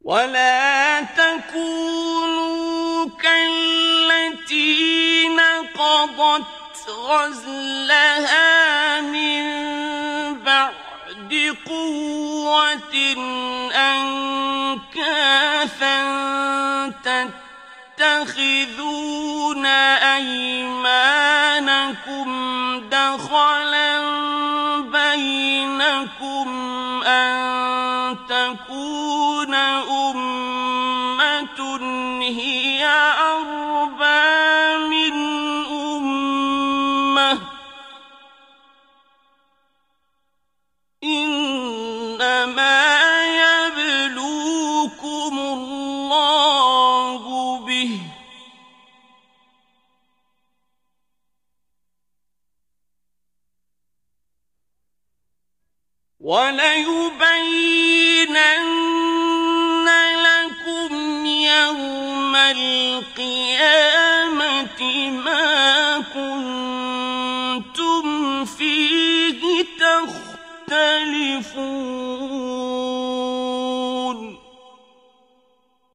ولا تكونوا كالتي نقضت غزلها من بعد قوة أنكاثا تتخذون أيمانكم دخلا بينكم أن تكون أمة هي أربى من أمة إنما يبلوكم الله به وليبينن لكم يوم القيامة ما كنتم فيه تختلفون